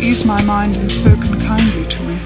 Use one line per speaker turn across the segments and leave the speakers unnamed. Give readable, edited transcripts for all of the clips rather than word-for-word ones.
eased my mind and spoken kindly to me.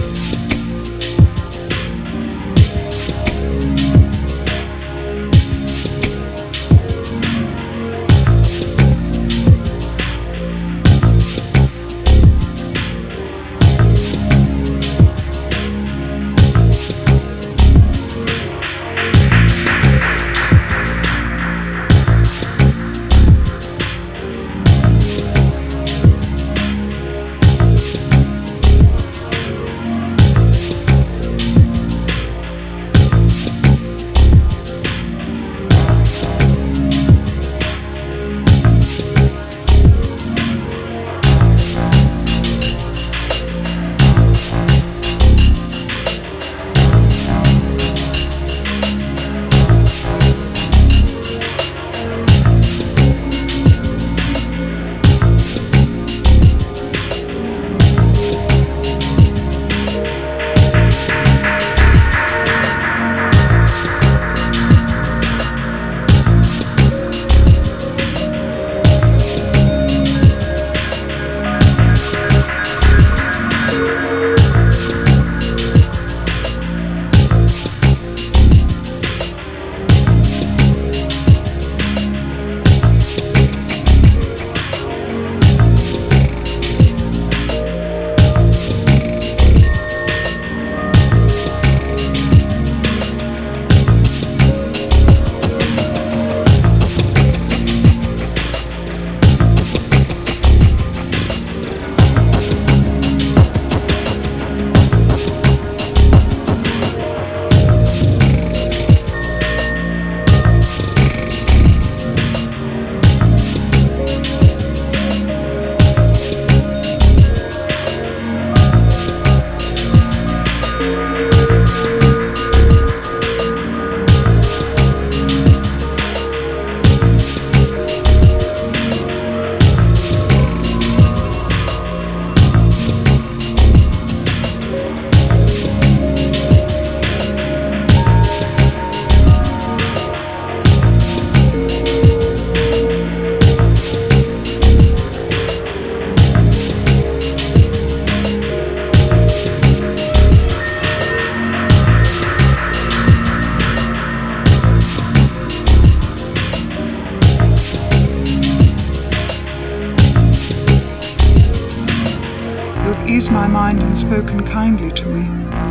Eased my mind and spoken kindly to me.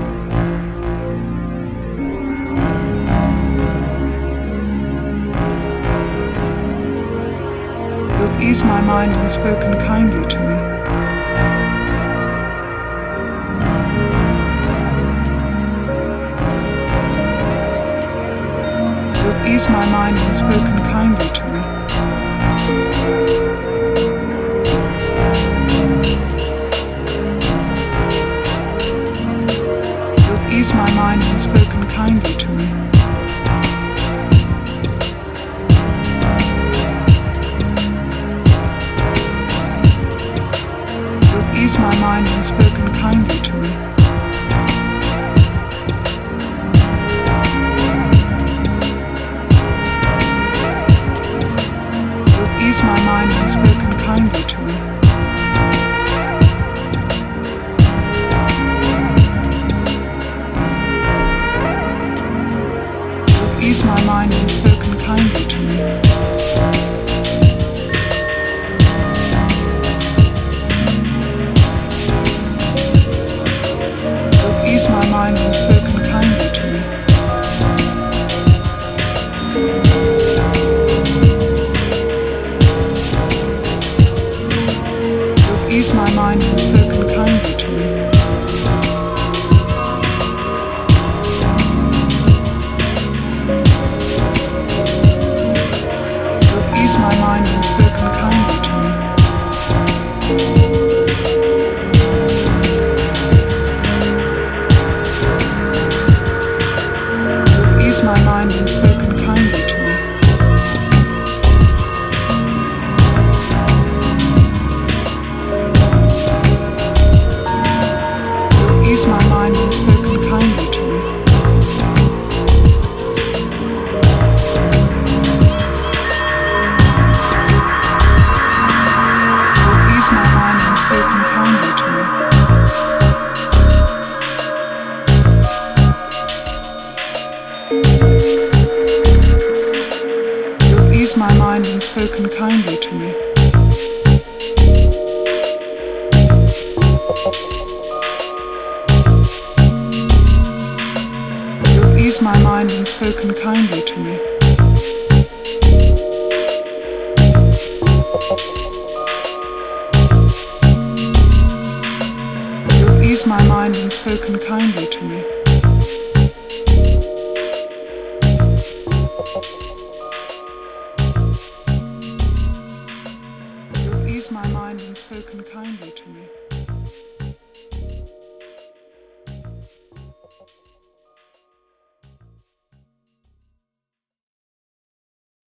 You've eased my mind and spoken kindly to me. You've eased my mind and spoken kindly to me. Eased my mind and spoken kindly to me. You've eased my mind and spoken kindly to me. You've eased my mind and spoken kindly to me. Eased my mind and spoken kindly to me. You've eased my mind and spoken kindly to me. You've eased my mind and spoken kindly to me. Eased my mind and spoken kindly to me. You've eased my mind and spoken kindly to me. kindly to me. You've eased my mind and spoken kindly to me. You've eased my mind and spoken kindly to me. You've eased my mind and spoken kindly to me.